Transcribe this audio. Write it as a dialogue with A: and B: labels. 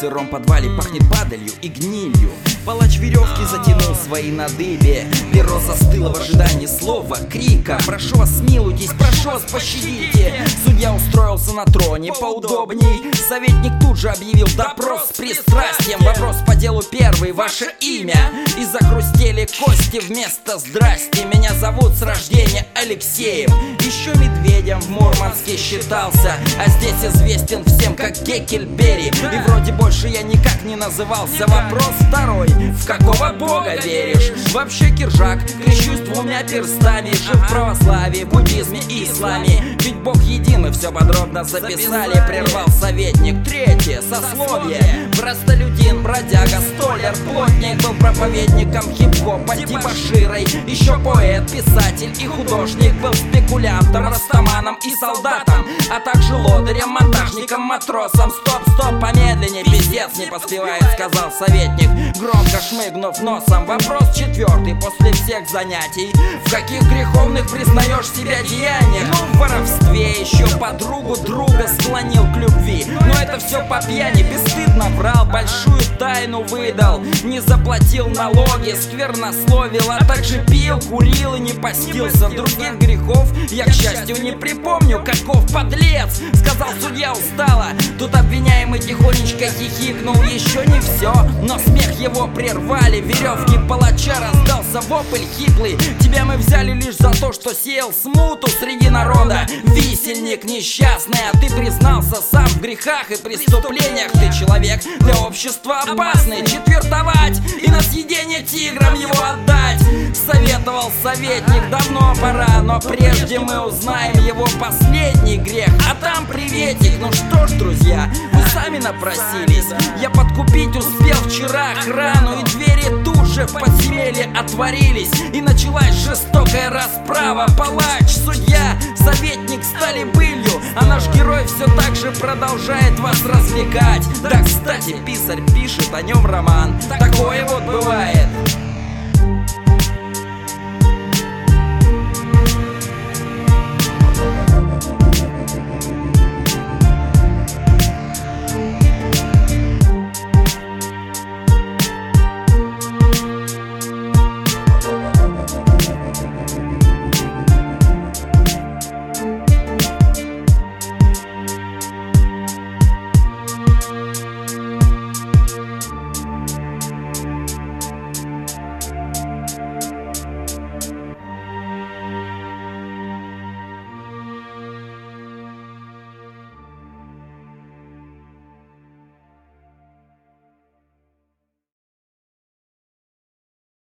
A: сыром подвале пахнет падалью и гнилью. Палач веревки затянул свои на дыбе. Перо застыло в ожидании слова, крика. Прошу вас, смилуйтесь, прошу вас, пощадите. Судья устроился на троне поудобней. Советник тут же объявил допрос с пристрастием. Вопрос по делу первый, ваше имя. И захрустели кости вместо здрасте. Меня зовут с рождения Алексеем. Еще медведем в Мурманске считался, а здесь известен всем как Геккельбери. И вроде больше я никак не назывался. Вопрос второй, в какого бога веришь? Вообще киржак, крещусь двумя перстами. Жил в православии, буддизме и исламе. Ведь Бог един, мы все подробно записали. Прервал советник. Третье сословие: простолюдин, бродяга, столяр, плотник. Был проповедником хип-хопа типа Широй. Еще поэт, писатель и художник. Был спекулянтом, растаманом и солдатом, а также лодырем, монтажником, матросом. Стоп, помедленнее, пиздец не поспевает, сказал советник, громко шмыгнув носом. Вопрос четвертый после всех занятий: в каких греховных признаешь себя деяниях? Ну, в воровстве. Еще подругу друга склонил к любви, но это все по пьяни, бесстыдно врал, большую тайну выдал, не заплатил налоги, сквернословил, а также пил, курил и не постился. Других грехов я, к счастью, не припомню. Каков подлец, сказал судья устало. Тут обвиняемый тихонечко хихикнул. Еще не все, но смех его прервали. Веревки палача раздался вопль хиплый: тебя мы взяли лишь за то, что сеял смуту среди народа. Висельник несчастный, а ты признался сам в грехах и преступлениях. Ты человек для общества опасный. Четвертовать и на съедение тиграм его отдать, советовал советник. Давно пора, но прежде мы узнаем его последний грех, а там приветик. Ну что ж, друзья, вы сами напросились. Я подкупить успел вчера охрану, и двери тут же в подземелье отворились, и началась жестокая расправа. Палач, судья, советник стали былью, а наш герой все так же продолжает вас развлекать. Да, кстати, писарь пишет о нем роман. Такое вот бывает.